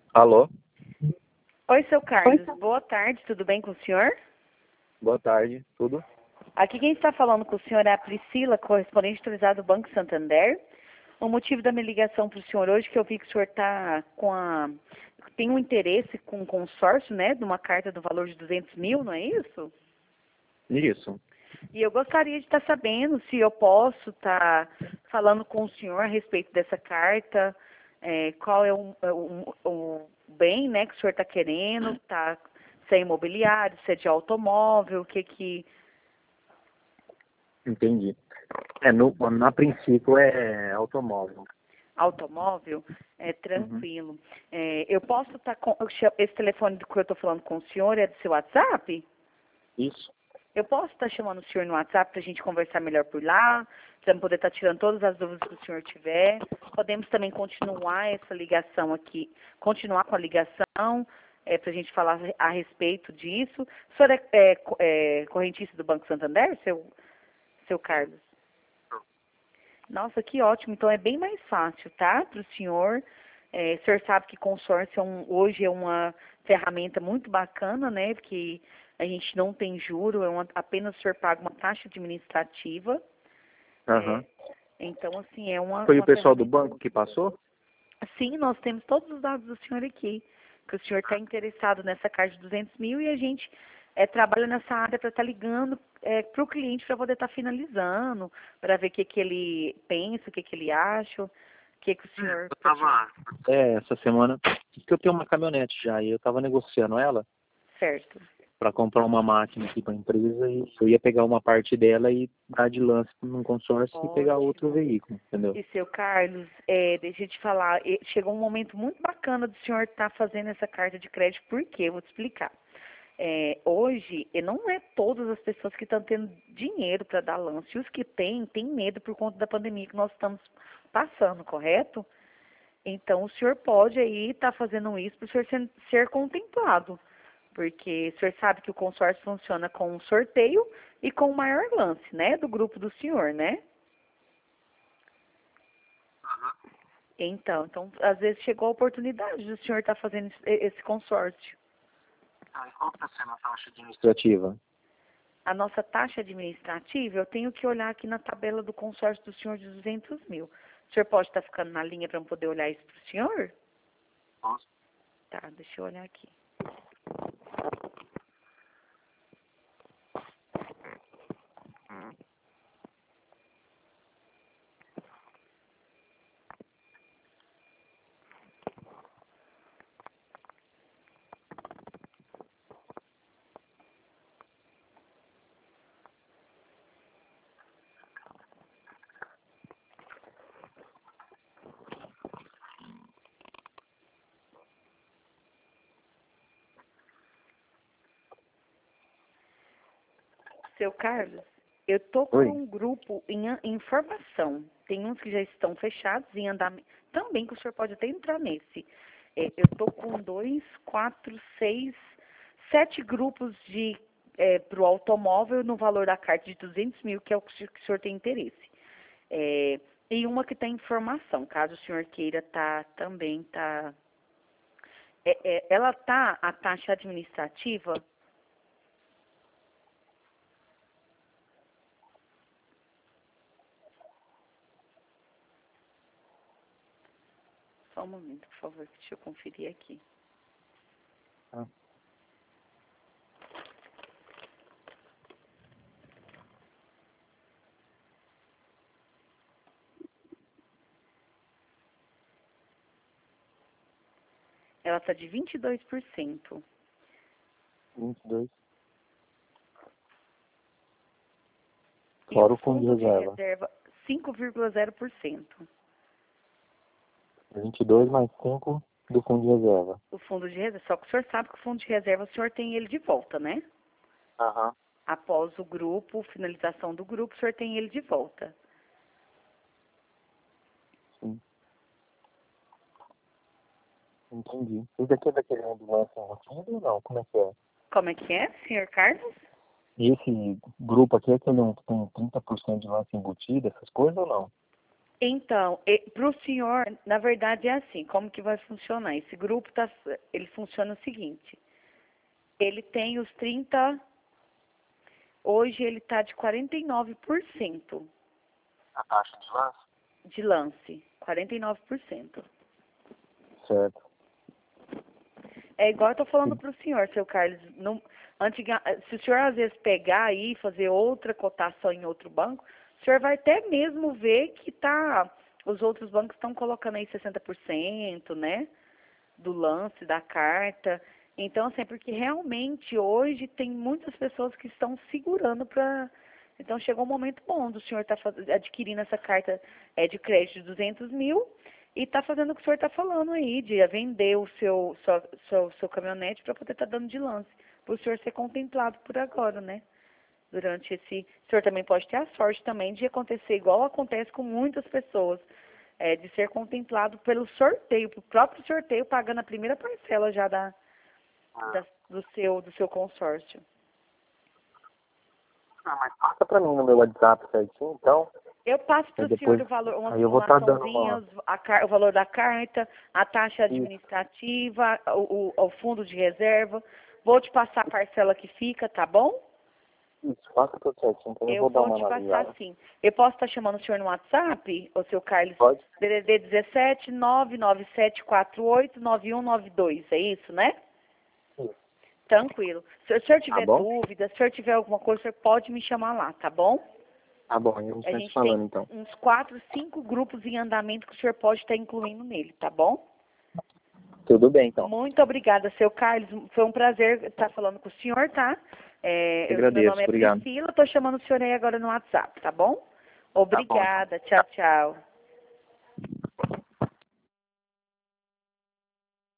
Alô? Oi, seu Carlos. Boa tarde, tudo bem com o senhor? Boa tarde, tudo? Aqui quem está falando com o senhor é a Priscila, correspondente autorizada do Banco Santander. O motivo da minha ligação para o senhor hoje é que eu vi que o senhor tem um interesse com um consórcio, né, de uma carta do valor de 200 mil, não é isso? Isso. E eu gostaria de estar sabendo se eu posso estar falando com o senhor a respeito dessa carta, qual é o bem, né, que o senhor está querendo, se é imobiliário, se é de automóvel, Entendi. Na princípio é automóvel. automóvel, é Uhum. tranquilo. Eu posso estar com esse telefone do que eu estou falando com o senhor é do seu WhatsApp? Isso. Eu posso estar chamando o senhor no WhatsApp para a gente conversar melhor por lá, para eu poder estar tirando todas as dúvidas que o senhor tiver. Podemos também continuar essa ligação aqui, continuar com a ligação, para a gente falar a respeito disso. O senhor é correntista do Banco Santander, seu Carlos? Nossa, que ótimo. Então é bem mais fácil, tá? Para o senhor. O senhor sabe que consórcio hoje é uma ferramenta muito bacana, né? Porque a gente não tem juro, apenas o senhor paga uma taxa administrativa. É, Aham. então, assim, é uma, Foi o uma pessoal do ferramenta. banco que passou? Sim, nós temos todos os dados do senhor aqui, que o senhor está interessado nessa carta de 200 mil e a gente trabalha nessa área para estar ligando para o cliente para poder estar finalizando, para ver o que ele pensa, o que ele acha, o que o senhor... Essa semana, que eu tenho uma caminhonete já, e eu estava negociando ela Certo. para comprar uma máquina aqui para a empresa e eu ia pegar uma parte dela e dar de lance num consórcio e pegar outro Ótimo. veículo, entendeu? E seu Carlos, deixa eu te falar, chegou um momento muito bacana do senhor estar fazendo essa carta de crédito, por quê? Eu vou te explicar. Hoje, não é todas as pessoas que estão tendo dinheiro para dar lance. E os que têm medo por conta da pandemia que nós estamos passando, correto? Então, o senhor pode aí estar fazendo isso para o senhor ser contemplado. Porque o senhor sabe que o consórcio funciona com um sorteio e com o maior lance, né? Do grupo do senhor, né? Então, às vezes chegou a oportunidade do senhor estar fazendo esse consórcio. E qual está sendo a taxa administrativa? A nossa taxa administrativa, eu tenho que olhar aqui na tabela do consórcio do senhor de 200 mil. O senhor pode estar ficando na linha para eu poder olhar isso para o senhor? Posso. Tá, deixa eu olhar aqui. Seu Carlos, eu estou com Oi. um grupo em formação. Tem uns que já estão fechados em andamento. Também que o senhor pode até entrar nesse. Eu estou com 2, 4, 6, 7 grupos para o automóvel no valor da carta de 200 mil, que é o que o senhor tem interesse. E uma que tem informação, caso o senhor queira também tá. Ela a taxa administrativa. Só um momento, por favor, deixa eu conferir aqui. Ah. Ela está de 22%. 22. E o Fora o fundo de fundo de reserva. reserva, 5,0%. 22 mais 5 do fundo de reserva. O fundo de reserva, só que o senhor sabe que o fundo de reserva, o senhor tem ele de volta, né? Aham. Após o grupo, finalização do grupo, o senhor tem ele de volta. Sim. Entendi. Esse aqui é daquele ambulância embutido ou não? Como é que é? Como é que é, senhor Carlos? E esse grupo aqui é aquele que tem 30% de lance embutido, essas coisas ou não? Então, para o senhor, na verdade é assim, como que vai funcionar? Esse grupo, ele funciona o seguinte, ele tem os 30, hoje ele está de 49% A taxa de lance? de lance, 49%. Certo. É igual eu tô falando para o senhor, seu Carlos, se o senhor às vezes pegar aí e fazer outra cotação em outro banco, o senhor vai até mesmo ver que os outros bancos estão colocando aí 60%, né, do lance, da carta. Então, assim, porque realmente hoje tem muitas pessoas que estão segurando para... Então, chegou um momento bom do senhor estar adquirindo essa carta de crédito de 200 mil e está fazendo o que o senhor está falando aí, de vender o seu caminhonete para poder estar dando de lance, para o senhor ser contemplado por agora, né? Durante esse... O senhor também pode ter a sorte também de acontecer igual acontece com muitas pessoas, de ser contemplado pelo sorteio, pelo próprio sorteio, pagando a primeira parcela já do seu consórcio. Mas passa pra mim no meu WhatsApp certinho, então. Eu passo para o senhor o valor, uma simulaçãozinha, o valor da carta, a taxa administrativa, o fundo de reserva. Vou te passar a parcela que fica, tá bom? Isso, passa tudo certinho, então eu vou dar uma analisada. Eu vou te passar sim. Eu posso estar chamando o senhor no WhatsApp, o seu Carlos? Pode. DDD 17 99748 9192, é isso, né? Isso. Tranquilo. Se o senhor tiver dúvida, se o senhor tiver alguma coisa, o senhor pode me chamar lá, tá bom? Tá bom, a gente vai falando então. Uns 4, 5 grupos em andamento que o senhor pode estar incluindo nele, tá bom? Tudo bem, então. Muito obrigada, seu Carlos. Foi um prazer estar falando com o senhor, tá? Agradeço, meu nome é obrigado. Priscila, estou chamando o senhor aí agora no WhatsApp, tá bom? Obrigada, Tá bom. Tchau, tchau.